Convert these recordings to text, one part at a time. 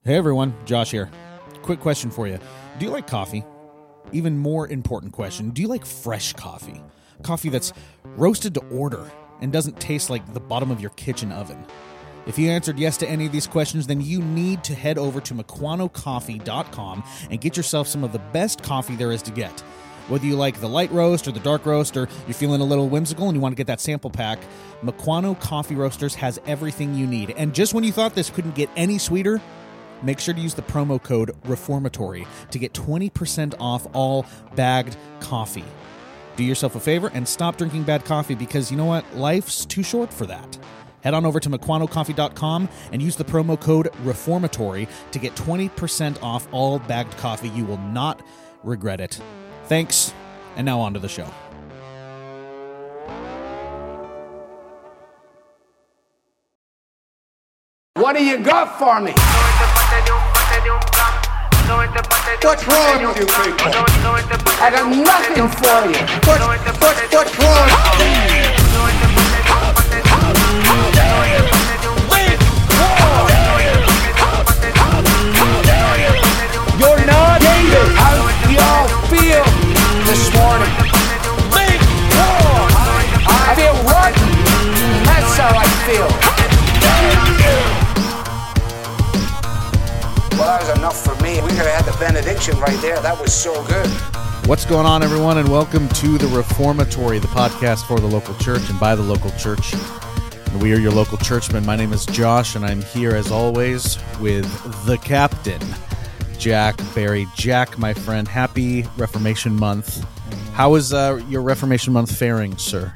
Hey everyone, Josh here. Quick question for you. Do you like coffee? Even more important question, do you like fresh coffee? Coffee that's roasted to order and doesn't taste like the bottom of your kitchen oven? If you answered yes to any of these questions, then you need to head over to MukwanoCoffee.com and get yourself some of the best coffee there is to get. Whether you like the light roast or the dark roast, or you're feeling a little whimsical and you want to get that sample pack, Mukwano Coffee Roasters has everything you need. And just when you thought this couldn't get any sweeter, make sure to use the promo code REFORMATORY to get 20% off all bagged coffee. Do yourself a favor and stop drinking bad coffee, because you know what? Life's too short for that. Head on over to MukwanoCoffee.com and use the promo code REFORMATORY to get 20% off all bagged coffee. You will not regret it. Thanks, and now on to the show. What do you got for me? What's wrong with you people? I got nothing for you. What's wrong? You're not David. How do y'all feel this morning? I feel rotten. That's how I feel. Well, that was enough for me. We could have had the benediction right there. That was so good. What's going on, everyone, and welcome to The Reformatory, the podcast for the local church and by the local church. And we are your local churchmen. My name is Josh, and I'm here, as always, with the captain, Jack Barry. Jack, my friend, happy Reformation Month. How is your Reformation Month faring, sir?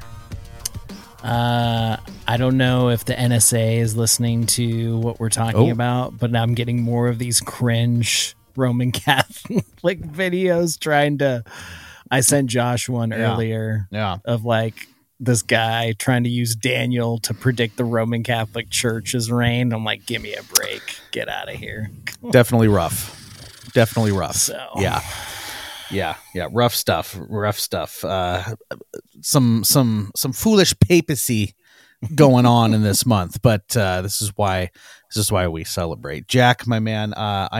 I don't know if the NSA is listening to what we're talking about, but I'm getting more of these cringe Roman Catholic videos I sent Josh one earlier of like this guy trying to use Daniel to predict the Roman Catholic Church's reign. I'm like, give me a break. Get out of here. Definitely rough. So Yeah. Rough stuff. Some foolish papacy going on in this month, but this is why we celebrate. Jack, my man,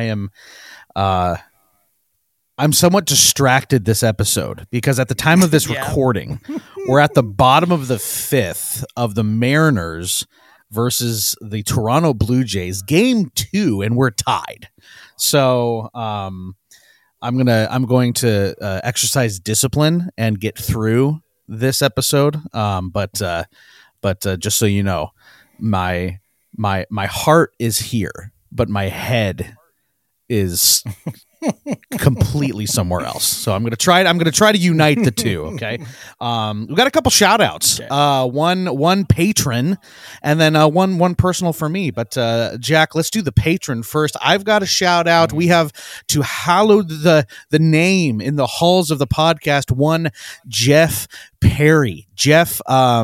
I'm somewhat distracted this episode because at the time of this recording, we're at the bottom of the fifth of the Mariners versus the Toronto Blue Jays, game 2, and we're tied. So, I'm going to exercise discipline and get through this episode. But just so you know, my heart is here, but my head is completely somewhere else. So I'm going to try to unite the two. Okay. We got a couple shout outs, one patron and then one personal for me, but Jack, let's do the patron first. I've got a shout out. We have to hallow the name in the halls of the podcast, one Jeff Perry. Jeff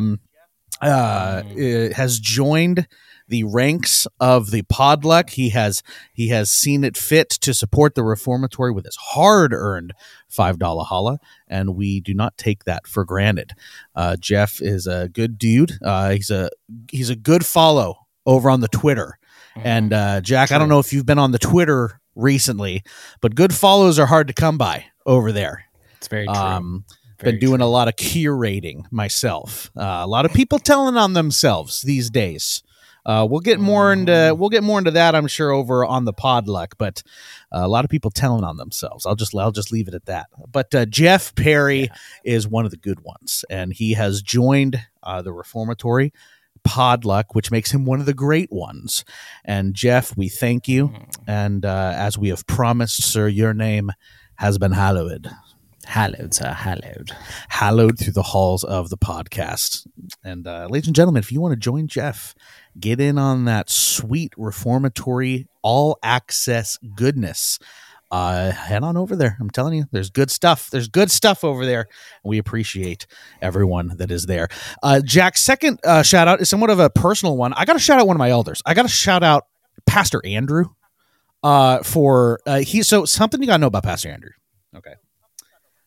has joined the ranks of the Podluck. He has seen it fit to support the Reformatory with his hard-earned $5 holla, and we do not take that for granted. Jeff is a good dude. He's a good follow over on the Twitter. And Jack, true. I don't know if you've been on the Twitter recently, but good follows are hard to come by over there. It's very true. Been doing a lot of curating myself. A lot of people telling on themselves these days. We'll get more into that, I'm sure, over on the Podluck, but a lot of people telling on themselves. I'll just leave it at that. But Jeff Perry is one of the good ones, and he has joined the Reformatory Podluck, which makes him one of the great ones. And Jeff, we thank you, and as we have promised, sir, your name has been hallowed. Hallowed, sir, hallowed. Hallowed through the halls of the podcast. And ladies and gentlemen, if you want to join Jeff, get in on that sweet Reformatory all-access goodness, head on over there. I'm telling you, there's good stuff. There's good stuff over there. We appreciate everyone that is there. Jack's second shout-out is somewhat of a personal one. I got to shout out one of my elders. I got to shout out Pastor Andrew for so something you got to know about Pastor Andrew. Okay.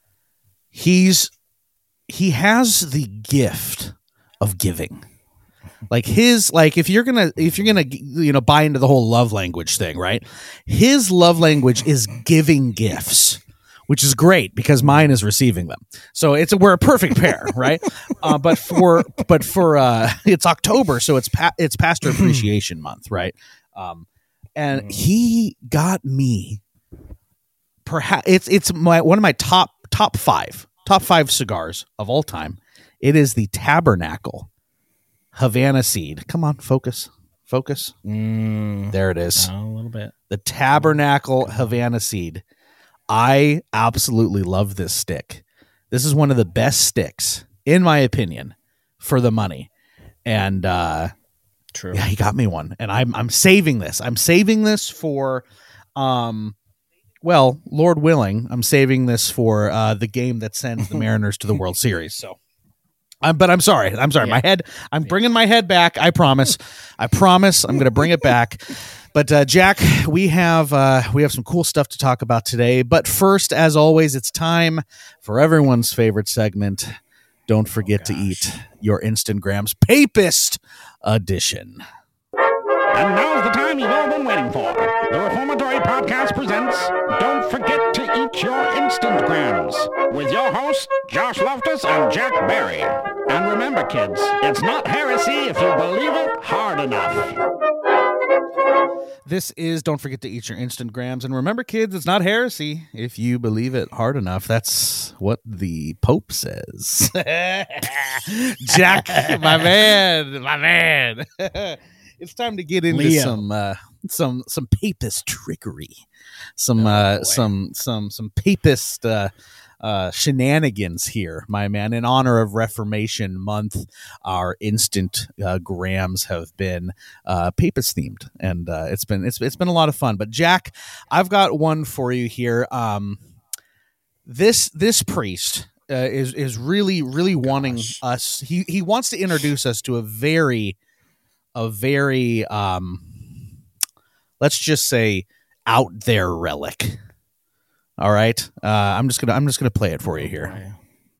He has the gift of giving. Like if you're gonna buy into the whole love language thing, right? His love language is giving gifts, which is great because mine is receiving them. So we're a perfect pair, right? But for it's October, so it's Pastor Appreciation Month, right? And he got me. Perhaps it's one of my top five cigars of all time. It is the Tabernacle Havana Seed. Come on, focus. There it is. A little bit. The Tabernacle Havana Seed. I absolutely love this stick. This is one of the best sticks, in my opinion, for the money. And true. Yeah, he got me one, and I'm saving this. I'm saving this for, well, Lord willing, I'm saving this for the game that sends the Mariners to the World Series. So. But I'm sorry. Yeah. My head. I'm bringing my head back. I promise. I'm going to bring it back. But Jack, we have some cool stuff to talk about today. But first, as always, it's time for everyone's favorite segment. Don't forget to eat your Instagrams Papist Edition. And now's the time you've all been waiting for. The Reformatory Podcast presents Don't Forget to Eat Your Instagrams with your hosts, Josh Loftus and Jack Barry. And remember, kids, it's not heresy if you believe it hard enough. This is Don't Forget to Eat Your Instagrams. And remember, kids, it's not heresy if you believe it hard enough. That's what the Pope says. Jack, my man. It's time to get into Leo. some papist trickery, some papist shenanigans here, my man. In honor of Reformation Month, our instant grams have been papist themed, and it's been a lot of fun. But Jack, I've got one for you here. This priest is really wanting us. He wants to introduce us to a very let's just say out there relic. All right. I'm just gonna play it for you here.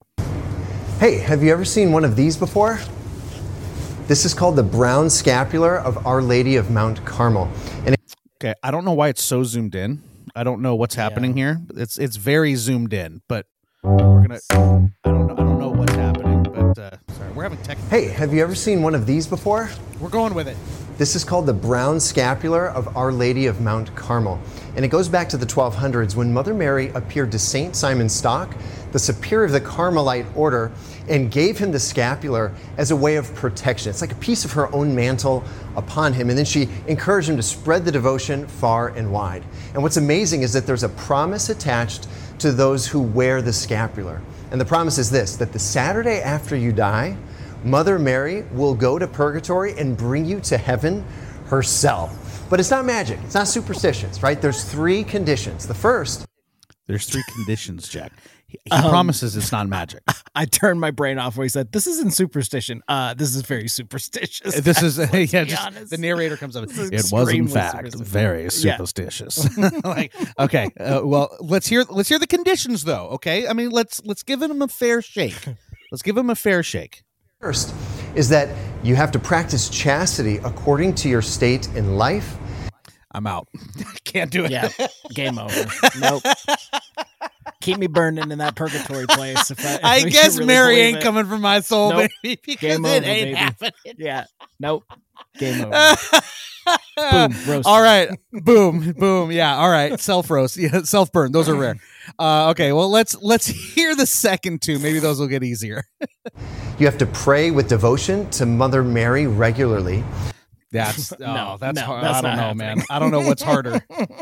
Hey, have you ever seen one of these before? This is called the brown scapular of Our Lady of Mount Carmel. Okay, I don't know why it's so zoomed in. I don't know what's happening here. It's very zoomed in, but we're gonna. I don't know what's happening, but sorry, we're having tech. Hey, have you ever seen one of these before? We're going with it. This is called the brown scapular of Our Lady of Mount Carmel. And it goes back to the 1200s when Mother Mary appeared to St. Simon Stock, the superior of the Carmelite order, and gave him the scapular as a way of protection. It's like a piece of her own mantle upon him. And then she encouraged him to spread the devotion far and wide. And what's amazing is that there's a promise attached to those who wear the scapular. And the promise is this, that the Saturday after you die, Mother Mary will go to purgatory and bring you to heaven herself. But it's not magic. It's not superstitious, right? There's 3 conditions. The first... There's 3 conditions, Jack. He promises it's not magic. I turned my brain off where he said, "This isn't superstition. This is very superstitious." This is the narrator comes up. It was in fact very superstitious. Like, okay, well, let's hear the conditions though. Okay, I mean, let's give him a fair shake. Let's give him a fair shake. First is that you have to practice chastity according to your state in life. I'm out. Can't do it. Yeah, game over. Nope. Keep me burning in that purgatory place. I guess really Mary ain't coming for my soul, nope. baby, because game it over, ain't baby. happening. Yeah, nope. Game over. Boom, roasted. All right, boom. Yeah, all right. Self roast, yeah, self burn. Those are rare. Okay, well let's hear the second 2. Maybe those will get easier. You have to pray with devotion to Mother Mary regularly. That's hard. That's I don't know, happening. man. I don't know what's harder.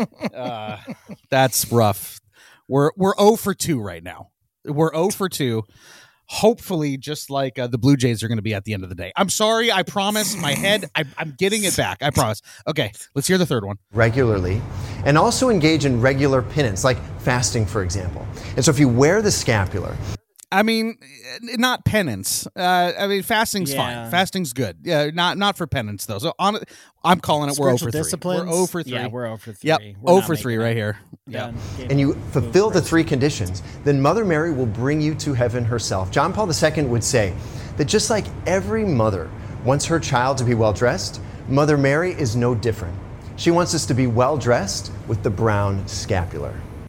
That's rough. We're 0 for 2 right now. We're 0 for 2. Hopefully, just like the Blue Jays are going to be at the end of the day. I'm sorry. I promise. My head. I'm getting it back. I promise. Okay, let's hear the third one. Regularly, and also engage in regular penance, like fasting, for example. And so if you wear the scapular... I mean, not penance. I mean, fasting's fine. Fasting's good. Yeah, not for penance though. So I'm calling it. We're 0 for 3. Disciplines? We're 0 for 3. Yeah, we're 0 for 3. Yep, We're 0 for 3 right here. Yeah, and you fulfill the 3 conditions, then Mother Mary will bring you to heaven herself. John Paul II would say that just like every mother wants her child to be well dressed, Mother Mary is no different. She wants us to be well dressed with the brown scapular.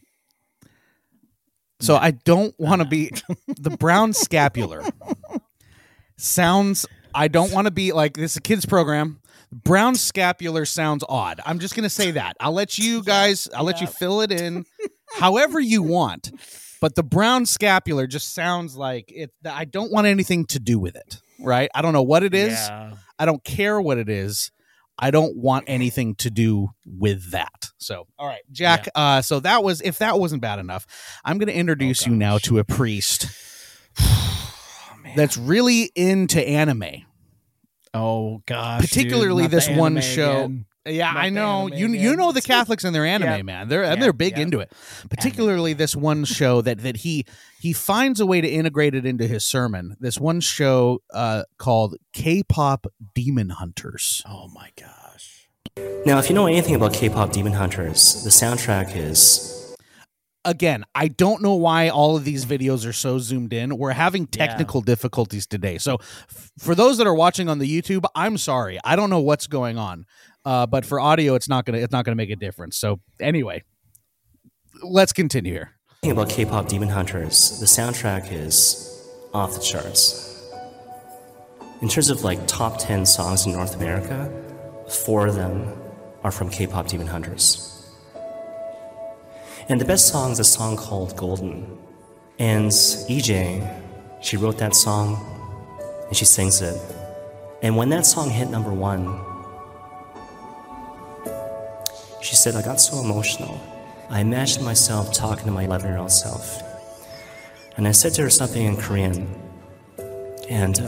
So I don't want to be the brown scapular. Sounds, I don't want to be like this is a kids program. Brown scapular sounds odd. I'm just going to say that. I'll let you guys, let you fill it in however you want. But the brown scapular just sounds like it. I don't want anything to do with it, right? I don't know what it is. Yeah. I don't care what it is. I don't want anything to do with that. So, all right, Jack. So that was, if that wasn't bad enough, I'm going to introduce you now to a priest that's really into anime. Oh gosh, particularly dude, this one anime show. again. Yeah, Not I the know. anime You again. know the Catholics and their anime, Yeah. man. They're big into it. Particularly this one show that he finds a way to integrate it into his sermon. This one show called K-pop Demon Hunters. Oh my gosh. Now, if you know anything about K-pop Demon Hunters, the soundtrack is... Again, I don't know why all of these videos are so zoomed in. We're having technical difficulties today. So for those that are watching on the YouTube, I'm sorry. I don't know what's going on. But for audio, it's not gonna make a difference. So anyway, let's continue here. Thing about K-pop Demon Hunters, the soundtrack is off the charts. In terms of like top 10 songs in North America, 4 of them are from K-pop Demon Hunters. And the best song is a song called Golden. And EJ, she wrote that song and she sings it. And when that song hit number 1, she said, I got so emotional. I imagined myself talking to my 11-year-old self. And I said to her something in Korean. And,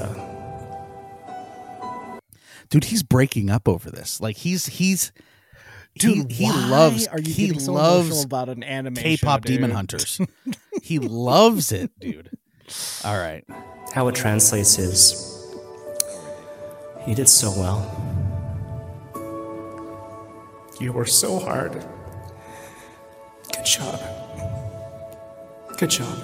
dude, he's breaking up over this. Like he Why loves are you he getting so loves emotional about an anime K-pop show, Demon dude? Hunters. He loves it, dude. All right. how it translates is, you did so well. You worked so hard. Good job. Good job.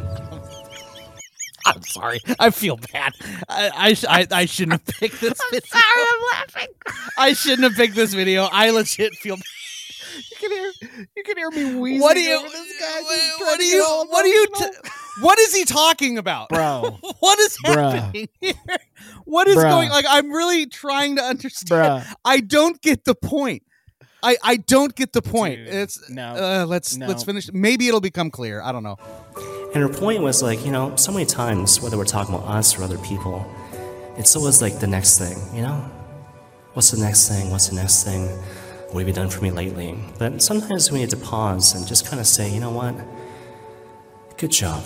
I'm sorry. I feel bad. I shouldn't have picked this video. I'm sorry, I'm laughing. I shouldn't have picked this video. I legit feel bad. You can hear me wheezing. What do you? over this guy just What trying do to you? get all What do you? emotional. What is he talking about, Bro. What is Bruh. happening here? What is Bruh. going? Like, I'm really trying to understand. Bruh. I don't get the point. I don't get the point. Dude, It's no. Let's No. finish. Maybe it'll become clear. I don't know. And her point was like, you know, so many times, whether we're talking about us or other people, it's always like the next thing, you know? What's the next thing? What's the next thing? What have you done for me lately? But sometimes we need to pause and just kind of say, you know what? Good job.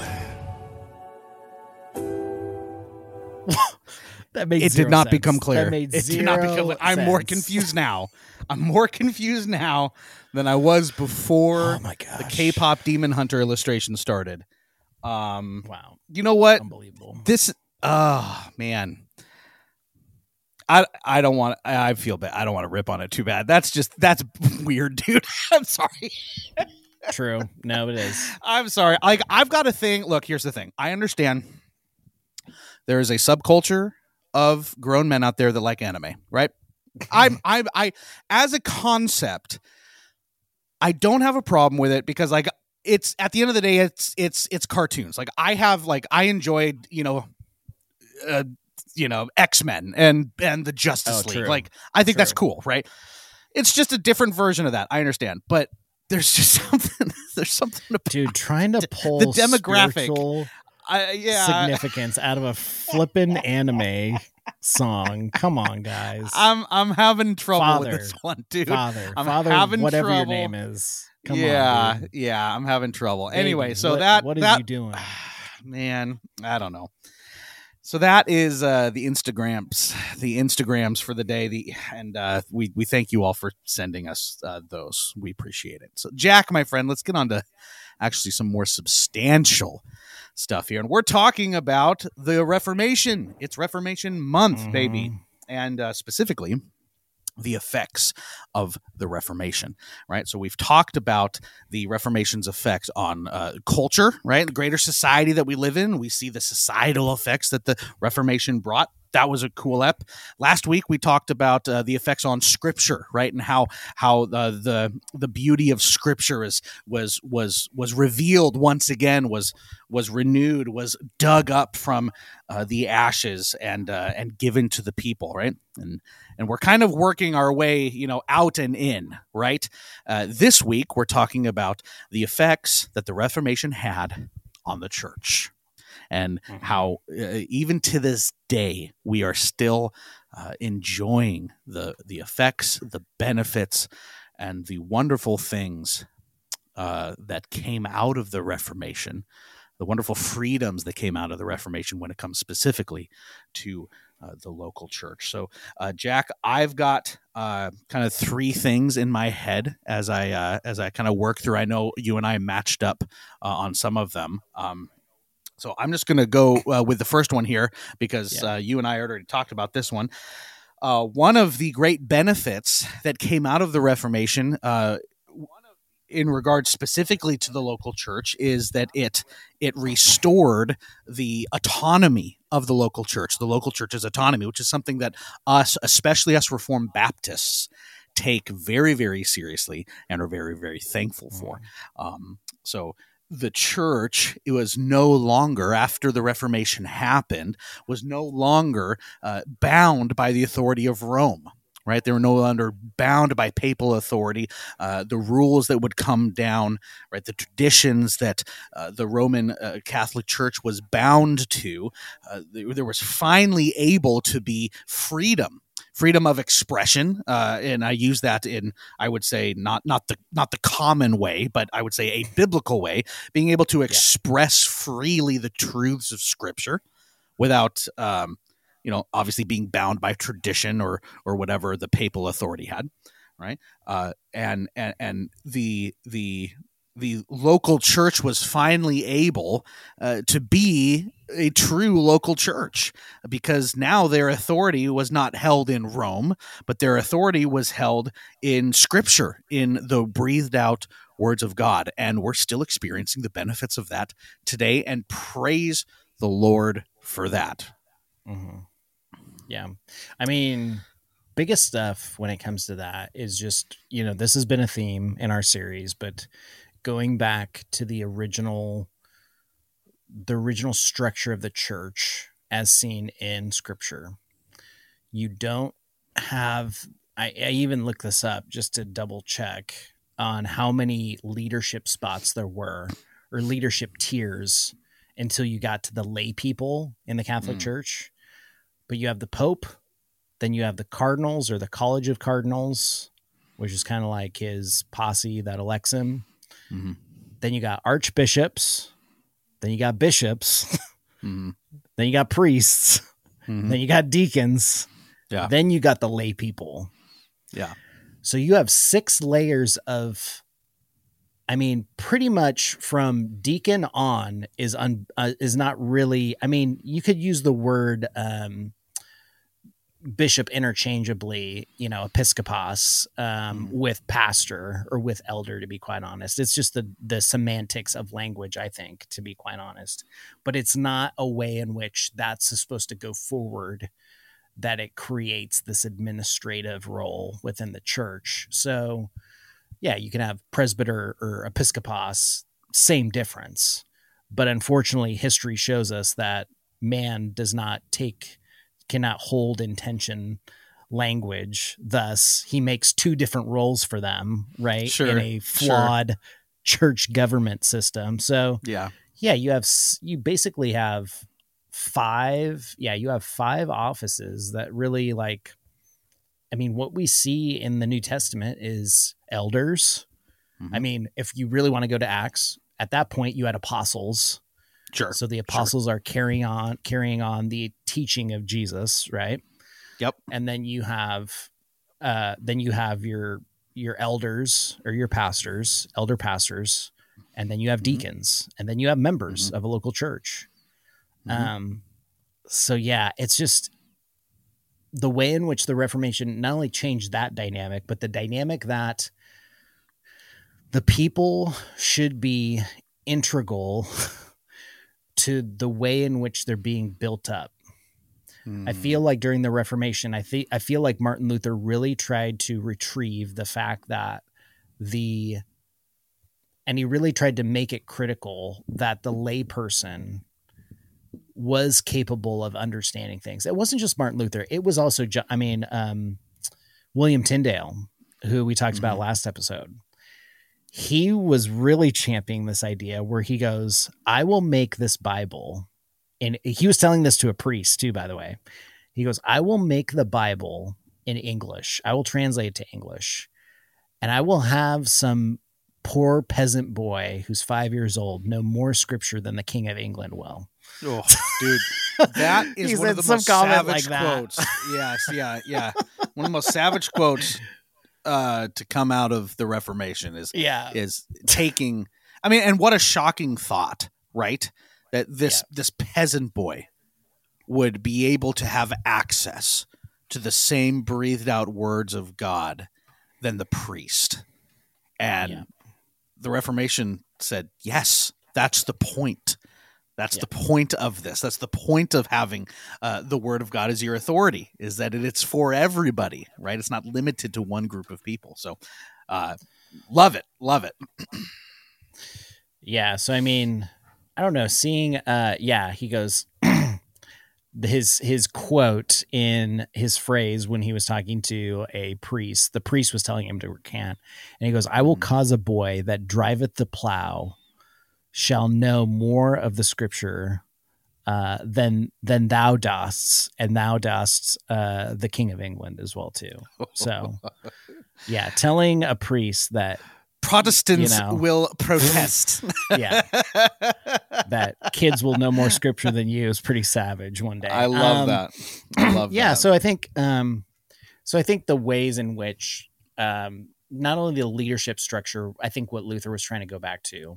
That made It zero did not sense. become clear. That made It did not become. zero I'm more sense. confused now. I'm more confused now than I was before Oh my the gosh. K-pop Demon Hunter illustration started. Wow. You know what? Unbelievable. This man. I don't want I feel bad. I don't want to rip on it too bad. That's weird, dude. I'm sorry. True. No, it is. I'm sorry. Like, I've got a thing. Look, here's the thing. I understand there is a subculture of grown men out there that like anime, right? I as a concept, I don't have a problem with it because like it's at the end of the day, it's cartoons. Like I enjoyed, X-Men and the Justice League. true. Like I think that's True. cool, right? It's just a different version of that. I understand, but there's just something. There's something about Dude, trying to pull the demographic. spiritual yeah. significance out of a flippin' anime song. Come on, guys. I'm having trouble Father. with this one, dude. Father, I'm Father, having whatever your trouble. name is. Come yeah, on, dude. yeah, I'm having trouble. Anyway, Baby, so what are that you doing? man, I don't know. So that is the Instagrams for the day. We thank you all for sending us those. We appreciate it. So Jack, my friend, let's get on to actually some more substantial stuff here, and we're talking about the Reformation. It's Reformation Month, baby, and specifically the effects of the Reformation, right? So we've talked about the Reformation's effect on culture, right? The greater society that we live in, we see the societal effects that the Reformation brought that was a cool ep. Last week we talked about the effects on Scripture, right, and how the beauty of Scripture was revealed once again, was renewed, was dug up from the ashes and given to the people, right, and we're kind of working our way, out and in, right. This week we're talking about the effects that the Reformation had on the church. And how even to this day we are still enjoying the effects, the benefits, and the wonderful things that came out of the Reformation, the wonderful freedoms that came out of the Reformation when it comes specifically to the local church. So, Jack, I've got kind of three things in my head as I kind of work through. I know you and I matched up on some of them. So I'm just going to go with the first one here because you and I already talked about this one. One of the great benefits that came out of the Reformation, in regards specifically to the local church, is that it restored the autonomy of the local church's autonomy, which is something that especially us Reformed Baptists, take very, very seriously and are very, very thankful for. So the church, it was no longer, after the Reformation happened, was no longer bound by the authority of Rome, right? They were no longer bound by papal authority, the rules that would come down, right? The traditions that the Roman Catholic Church was bound to. There was finally able to be freedom of expression, and I use that in, I would say, not the common way, but I would say a biblical way, being able to express freely the truths of Scripture without, obviously being bound by tradition or whatever the papal authority had, right? And the local church was finally able to be a true local church, because now their authority was not held in Rome, but their authority was held in Scripture, in the breathed out words of God. And we're still experiencing the benefits of that today, and praise the Lord for that. Mm-hmm. Yeah. I mean, biggest stuff when it comes to that is just, this has been a theme in our series, but going back to the original structure of the church as seen in Scripture. You don't have, I even looked this up just to double check on how many leadership spots there were, or leadership tiers, until you got to the lay people in the Catholic Church. But you have the Pope, then you have the Cardinals, or the College of Cardinals, which is kind of like his posse that elects him. Mm-hmm. Then you got archbishops, then you got bishops, then you got priests, then you got deacons, then you got the lay people. Yeah. So you have 6 layers of, pretty much from deacon on is not really, you could use the word bishop interchangeably, episcopos, with pastor or with elder, to be quite honest. It's just the semantics of language, I think, to be quite honest. But it's not a way in which that's supposed to go forward, that it creates this administrative role within the church. So, yeah, you can have presbyter or episcopos, same difference. But unfortunately, history shows us that man cannot hold intention language. Thus, he makes 2 different roles for them, right? Sure. In a flawed church government system. So, you basically have 5. Yeah, you have 5 offices that really, what we see in the New Testament is elders. If you really want to go to Acts, at that point you had apostles. Sure. So the apostles are carrying on the teaching of Jesus, right? Yep. And then you have your elders, or your pastors, elder pastors, and then you have deacons, and then you have members of a local church. So yeah, it's just the way in which the Reformation not only changed that dynamic, but the dynamic that the people should be integral to the way in which they're being built up. I feel like during the Reformation, I feel like Martin Luther really tried to retrieve the fact that and he really tried to make it critical that the layperson was capable of understanding things. It wasn't just Martin Luther. It was also, William Tyndale, who we talked about last episode. He was really championing this idea where he goes, I will make this Bible. And he was telling this to a priest too, by the way. He goes, I will make the Bible in English. I will translate it to English. And I will have some poor peasant boy who's 5 years old know more scripture than the King of England will. Oh, dude, that is one of the most savage quotes. Yes, yeah. One of the most savage quotes to come out of the Reformation is taking. I mean, and what a shocking thought, right? That this peasant boy would be able to have access to the same breathed out words of God than the priest. And the Reformation said, yes, that's the point. That's the point of this. That's the point of having the word of God as your authority, is that it's for everybody, right? It's not limited to one group of people. So love it. Yeah. So, I mean, I don't know, seeing, he goes, his quote in his phrase when he was talking to a priest, the priest was telling him to recant, and he goes, I will cause a boy that driveth the plow shall know more of the scripture than thou dost, and thou dost the King of England as well too. So yeah, telling a priest that Protestants will protest. That kids will know more scripture than you is pretty savage one day. I love that. Yeah. So I think the ways in which not only the leadership structure, I think what Luther was trying to go back to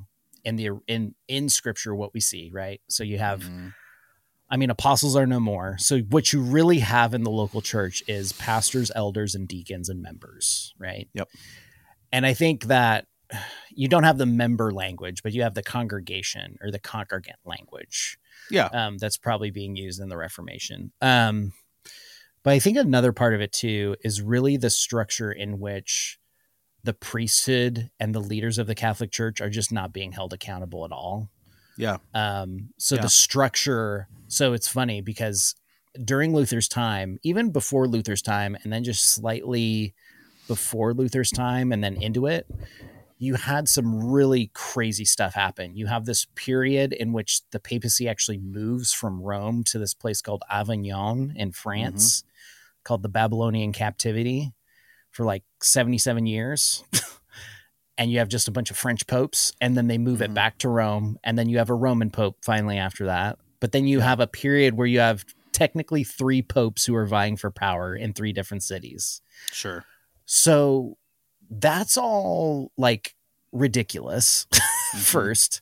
in scripture, what we see, right? So you have, I mean, apostles are no more. So what you really have in the local church is pastors, elders, and deacons and members, right? Yep. And I think that you don't have the member language, but you have the congregation or the congregant language. Yeah. That's probably being used in the Reformation. But I think another part of it too is really the structure in which the priesthood and the leaders of the Catholic Church are just not being held accountable at all. Yeah. The structure, so it's funny because during Luther's time, even before Luther's time, and then just slightly before Luther's time and then into it, you had some really crazy stuff happen. You have this period in which the papacy actually moves from Rome to this place called Avignon in France, called the Babylonian Captivity, for like 77 years. And you have just a bunch of French popes, and then they move it back to Rome, and then you have a Roman pope finally after that. But then you have a period where you have technically 3 popes who are vying for power in 3 different cities. Sure. So that's all like ridiculous. First,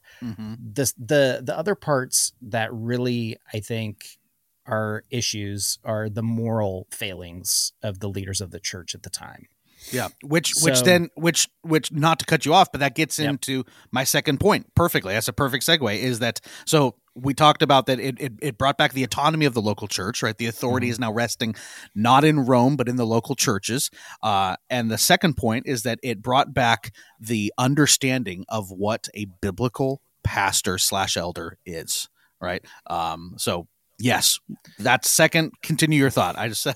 the other parts that really, I think, are issues are the moral failings of the leaders of the church at the time. Yeah. Which not to cut you off, but that gets into my second point perfectly. That's a perfect segue, is that, so we talked about that it brought back the autonomy of the local church, right? The authority is now resting not in Rome, but in the local churches. And the second point is that it brought back the understanding of what a biblical pastor / elder is, right? So yes, that's second. Continue your thought. I just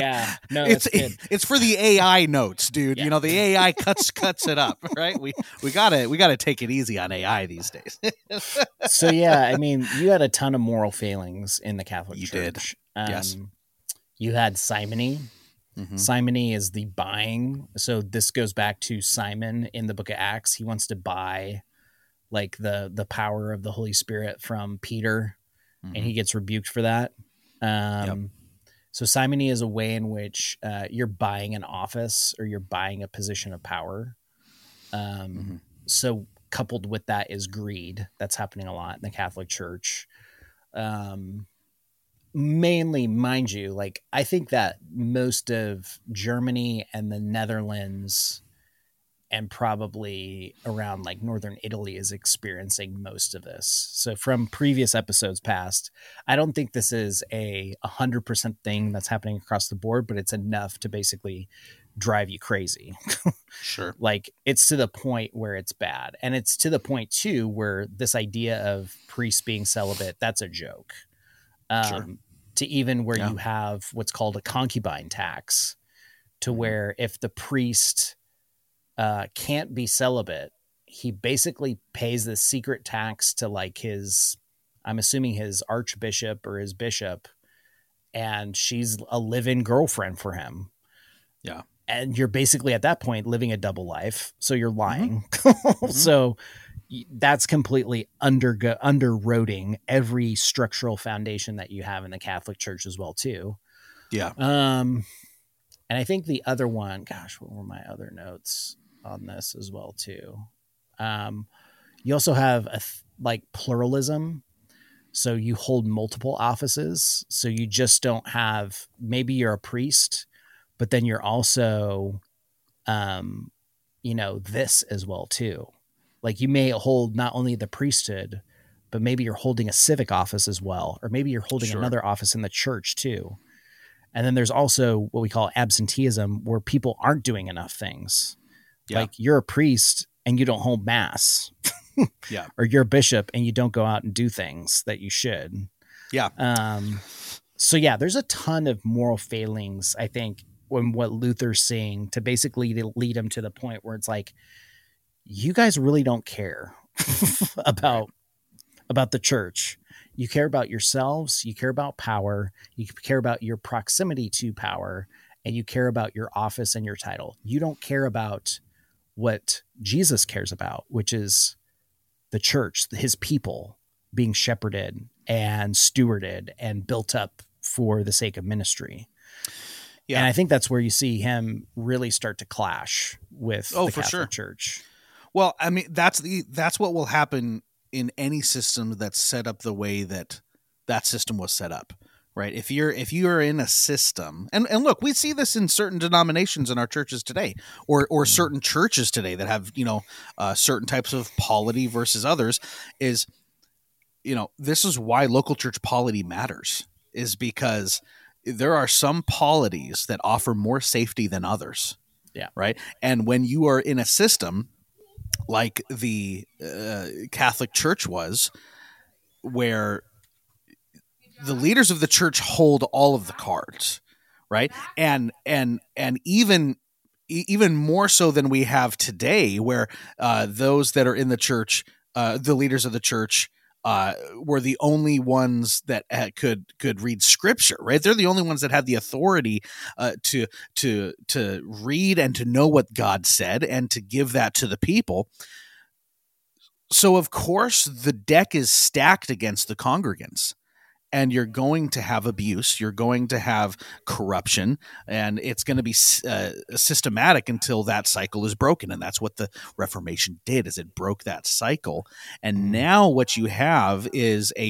it's for the AI notes, dude. Yeah. You know, the AI cuts it up, right? We gotta take it easy on AI these days. So yeah, I mean, you had a ton of moral failings in the Catholic Church. Yes. You had simony. Simony is the buying. So this goes back to Simon in the book of Acts. He wants to buy like the power of the Holy Spirit from Peter. And he gets rebuked for that. So simony is a way in which you're buying an office or you're buying a position of power. So coupled with that is greed. That's happening a lot in the Catholic Church. Mainly, mind you, like I think that most of Germany and the Netherlands and probably around like northern Italy is experiencing most of this. So from previous episodes past, I don't think this is a 100% thing that's happening across the board, but it's enough to basically drive you crazy. Sure. Like it's to the point where it's bad. And it's to the point too, where this idea of priests being celibate, that's a joke. Sure. To even where you have what's called a concubine tax, to where if the priest can't be celibate, he basically pays this secret tax to like his, I'm assuming his archbishop or his bishop, and she's a live-in girlfriend for him. Yeah. And you're basically at that point living a double life. So you're lying. So that's completely underroding every structural foundation that you have in the Catholic Church as well too. Yeah. And I think the other one, gosh, what were my other notes on this as well too? You also have like pluralism. So you hold multiple offices. So you just don't have, maybe you're a priest, but then you're also, this as well too. Like you may hold not only the priesthood, but maybe you're holding a civic office as well, or maybe you're holding another office in the church too. And then there's also what we call absenteeism, where people aren't doing enough things. Yeah. Like you're a priest and you don't hold mass. Yeah. Or you're a bishop and you don't go out and do things that you should. Yeah. So yeah, there's a ton of moral failings, I think, when what Luther's saying to basically lead him to the point where it's like, you guys really don't care about the church. You care about yourselves. You care about power. You care about your proximity to power, and you care about your office and your title. You don't care about what Jesus cares about, which is the church, his people being shepherded and stewarded and built up for the sake of ministry. Yeah. And I think that's where you see him really start to clash with the Catholic Church. Well, I mean, that's what will happen in any system that's set up the way that system was set up, right? If you're in a system, and look, we see this in certain denominations in our churches today, or certain churches today that have, certain types of polity versus others, is, this is why local church polity matters, is because there are some polities that offer more safety than others. Yeah. Right. And when you are in a system like the Catholic Church was, where the leaders of the church hold all of the cards, right? And even more so than we have today, where those that are in the church, the leaders of the church, were the only ones that could read scripture, right? They're the only ones that had the authority to read and to know what God said and to give that to the people. So of course the deck is stacked against the congregants, and you're going to have abuse, you're going to have corruption, and it's going to be systematic until that cycle is broken. And that's what the Reformation did, is it broke that cycle. And now what you have is a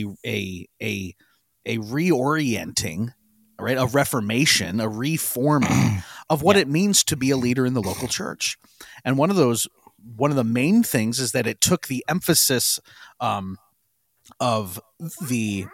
reorienting, right? A reformation, a reforming of what it means to be a leader in the local church. And one of the main things is that it took the emphasis of the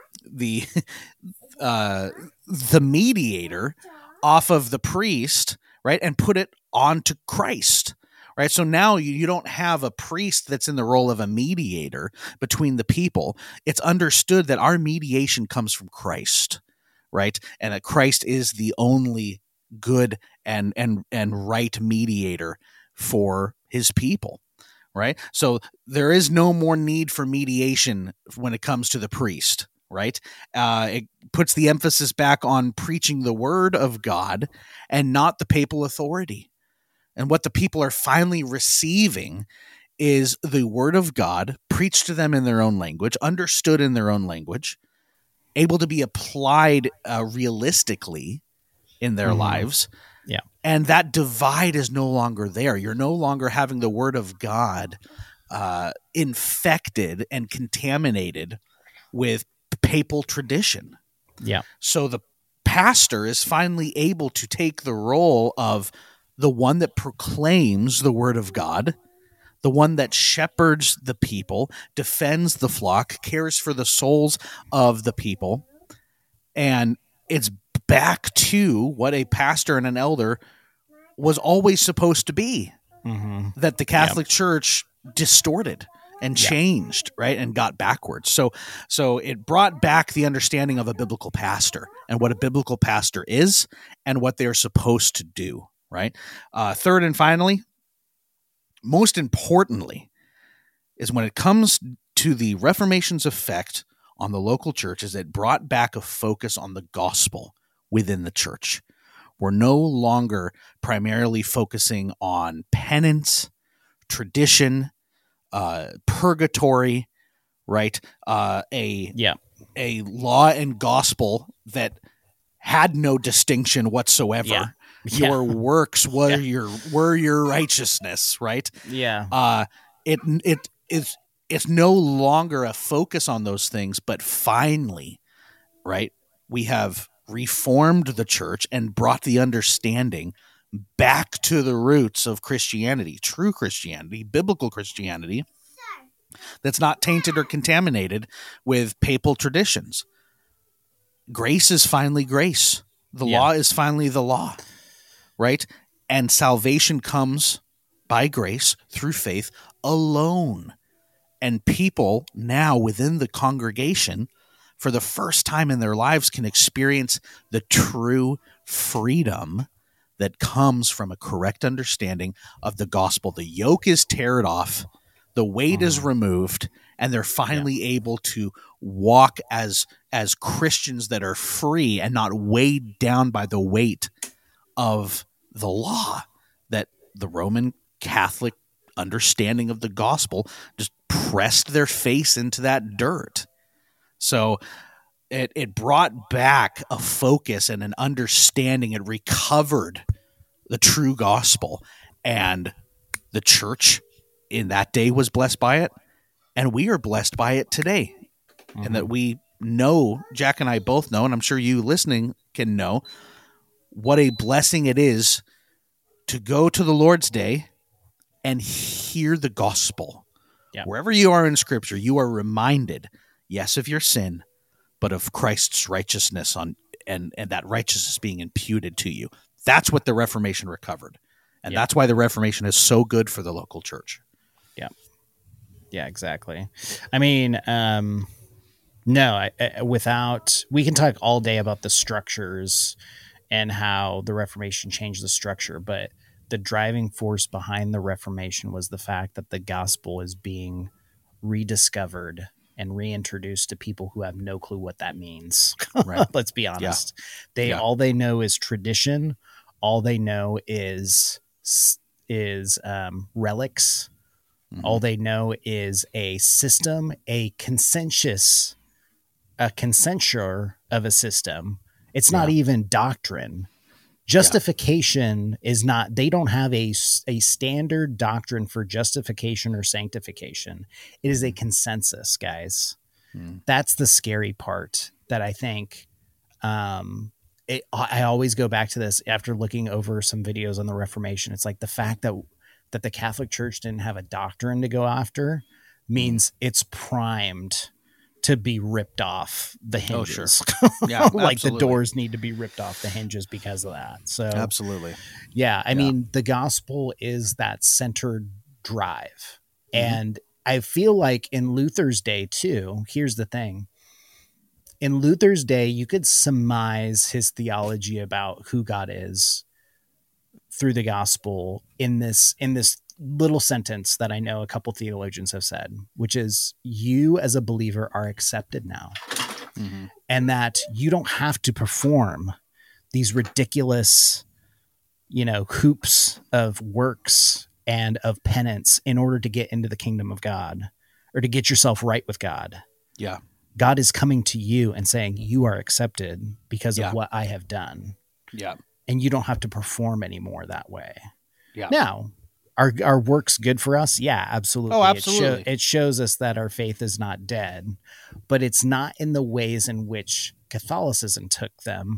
mediator off of the priest, right, and put it onto Christ, right? So now you don't have a priest that's in the role of a mediator between the people. It's understood that our mediation comes from Christ, right, and that Christ is the only good and right mediator for his people. Right. So there is no more need for mediation when it comes to the priest. Right. It puts the emphasis back on preaching the word of God and not the papal authority. And what the people are finally receiving is the word of God preached to them in their own language, understood in their own language, able to be applied realistically in their lives. Yeah. And that divide is no longer there. You're no longer having the word of God infected and contaminated with papal tradition. Yeah. So the pastor is finally able to take the role of the one that proclaims the word of God, the one that shepherds the people, defends the flock, cares for the souls of the people. And it's back to what a pastor and an elder was always supposed to be, that the Catholic Church distorted and changed, right, and got backwards. So it brought back the understanding of a biblical pastor and what a biblical pastor is and what they're supposed to do, right? Third and finally, most importantly, is when it comes to the Reformation's effect on the local church, is it brought back a focus on the gospel within the church. We're no longer primarily focusing on penance, tradition, purgatory, right? A law and gospel that had no distinction whatsoever. Yeah. Your works were your righteousness, right? Yeah. It's no longer a focus on those things, but finally, right, we have reformed the church and brought the understanding back to the roots of Christianity, true Christianity, biblical Christianity, that's not tainted or contaminated with papal traditions. Grace is finally grace. The law is finally the law, right? And salvation comes by grace through faith alone. And people now within the congregation, for the first time in their lives, can experience the true freedom that comes from a correct understanding of the gospel. The yoke is teared off, the weight is removed, and they're finally able to walk as Christians that are free and not weighed down by the weight of the law that the Roman Catholic understanding of the gospel just pressed their face into that dirt. So it brought back a focus and an understanding. It recovered the true gospel, and the church in that day was blessed by it, and we are blessed by it today. And that we know, Jack and I both know, and I'm sure you listening can know, what a blessing it is to go to the Lord's Day and hear the gospel. Yeah. Wherever you are in Scripture, you are reminded, yes, of your sin, but of Christ's righteousness and that righteousness being imputed to you. That's what the Reformation recovered. And that's why the Reformation is so good for the local church. Yeah. Yeah, exactly. I mean, we can talk all day about the structures and how the Reformation changed the structure, but the driving force behind the Reformation was the fact that the gospel is being rediscovered and reintroduced to people who have no clue what that means. Right. Let's be honest. All they know is tradition. All they know is relics. Mm-hmm. All they know is a system, a consensus of a system. It's not even doctrine. Justification is not, they don't have a standard doctrine for justification or sanctification. It is a consensus, guys. That's the scary part that I think, I always go back to this after looking over some videos on the Reformation. It's like the fact that the Catholic Church didn't have a doctrine to go after means it's primed to be ripped off the hinges. Oh, sure. Yeah, like the doors need to be ripped off the hinges because of that. So absolutely. Yeah. I mean, the gospel is that centered drive. And I feel like in Luther's day too, here's the thing. In Luther's day, you could surmise his theology about who God is through the gospel in this little sentence that I know a couple theologians have said, which is, you as a believer are accepted now. And that you don't have to perform these ridiculous, hoops of works and of penance in order to get into the kingdom of God or to get yourself right with God. Yeah. God is coming to you and saying, you are accepted because of what I have done. Yeah. And you don't have to perform anymore that way. Yeah. Now, are works good for us? Yeah, absolutely. Oh, absolutely. It shows us that our faith is not dead, but it's not in the ways in which Catholicism took them,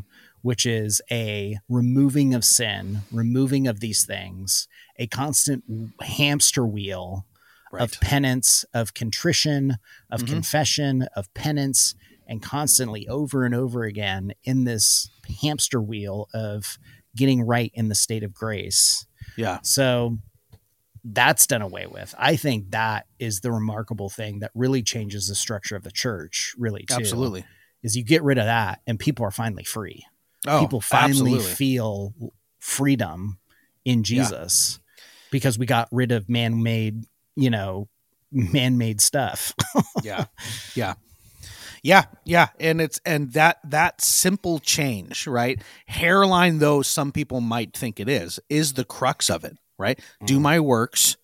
which is a removing of sin, removing of these things, a constant hamster wheel of penance, of contrition, of confession, of penance, and constantly over and over again in this hamster wheel of getting right in the state of grace. Yeah. So that's done away with. I think that is the remarkable thing that really changes the structure of the church, really, too. Absolutely. Is you get rid of that and people are finally free. Oh, people finally absolutely. feel freedom in Jesus because we got rid of man-made stuff. Yeah. And that simple change, right? Hairline, though some people might think it is the crux of it, right? Do my works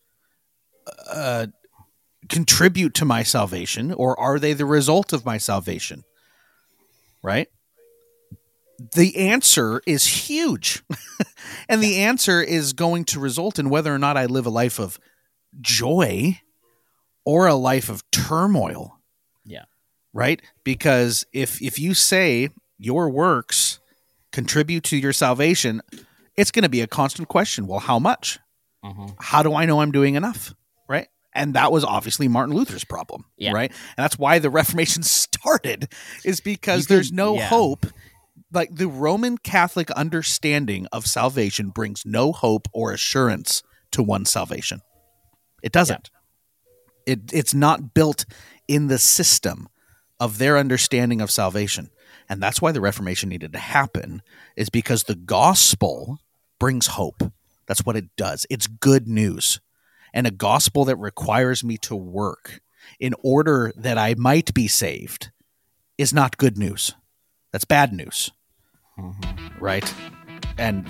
contribute to my salvation, or are they the result of my salvation? Right? The answer is huge. And the answer is going to result in whether or not I live a life of joy or a life of turmoil. Yeah. Right? Because if you say your works contribute to your salvation, it's going to be a constant question. Well, how much? How do I know I'm doing enough? Right? And that was obviously Martin Luther's problem. Yeah. Right? And that's why the Reformation started, is because there's no hope. Like, the Roman Catholic understanding of salvation brings no hope or assurance to one's salvation. It doesn't. It's not built in the system of their understanding of salvation. And that's why the Reformation needed to happen, is because the gospel brings hope. That's what it does. It's good news. And a gospel that requires me to work in order that I might be saved is not good news. That's bad news. Right? And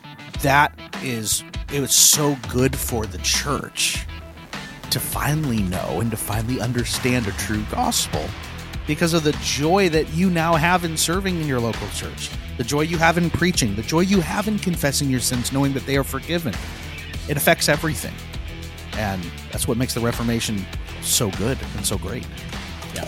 it was so good for the church to finally know and to finally understand a true gospel, because of the joy that you now have in serving in your local church, the joy you have in preaching, the joy you have in confessing your sins, knowing that they are forgiven. It affects everything. And that's what makes the Reformation so good and so great. Yeah.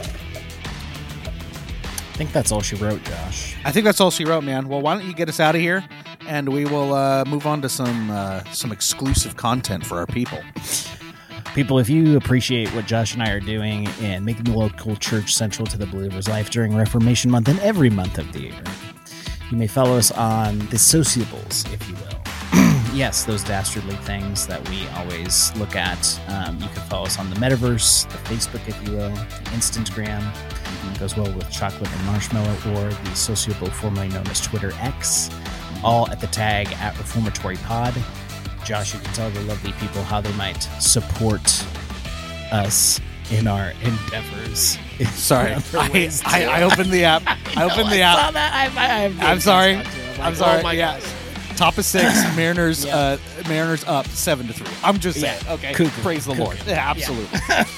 I think that's all she wrote, Josh. I think that's all she wrote, man. Well, why don't you get us out of here, and we will move on to some exclusive content for our people. People, if you appreciate what Josh and I are doing in making the local church central to the believer's life during Reformation Month and every month of the year, you may follow us on the sociables, if you will. Yes, those dastardly things that we always look at. You can follow us on the Metaverse, the Facebook, if you will, the Instagram. It goes well with Chocolate and Marshmallow, or the sociable formerly known as Twitter X, all at the tag at Reformatory Pod. Josh, you can tell the lovely people how they might support us in our endeavors. Sorry, I opened the app. I opened the app. Saw that. I'm sorry. I'm sorry. Oh my gosh. Top of 6, Mariners. Mariners up 7-3. I'm just saying. Okay. Cuckoo. Praise the Lord. Yeah, absolutely.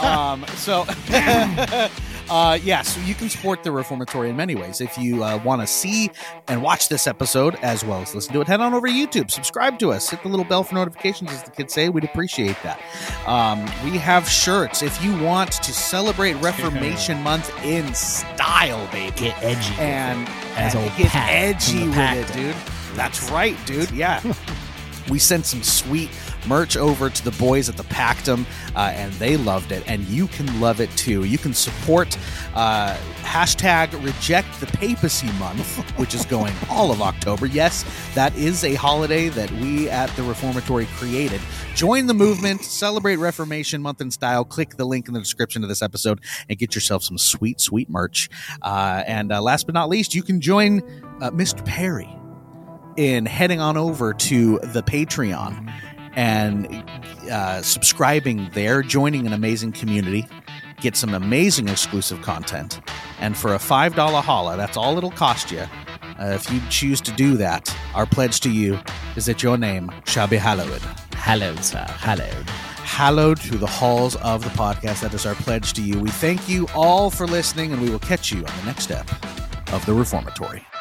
So you can support the Reformatory in many ways. If you want to see and watch this episode as well as listen to it, head on over to YouTube. Subscribe to us. Hit the little bell for notifications, as the kids say. We'd appreciate that. We have shirts. If you want to celebrate Reformation Month in style, baby. Get edgy. And get edgy with it, dude. That's right, dude. Yeah. We sent some sweet merch over to the boys at the Pactum, and they loved it, and you can love it too. You can support hashtag Reject the Papacy Month, which is going all of October. Yes, that is a holiday that we at the Reformatory created. Join the movement, celebrate Reformation Month in style. Click the link in the description of this episode and get yourself some sweet, sweet merch. And last but not least, you can join Mr. Perry in heading on over to the Patreon and subscribing there, joining an amazing community, get some amazing exclusive content. And for a $5 holla, that's all it'll cost you. If you choose to do that, our pledge to you is that your name shall be hallowed. Hallowed, sir. Hallowed. Hallowed through the halls of the podcast. That is our pledge to you. We thank you all for listening, and we will catch you on the next step of the Reformatory.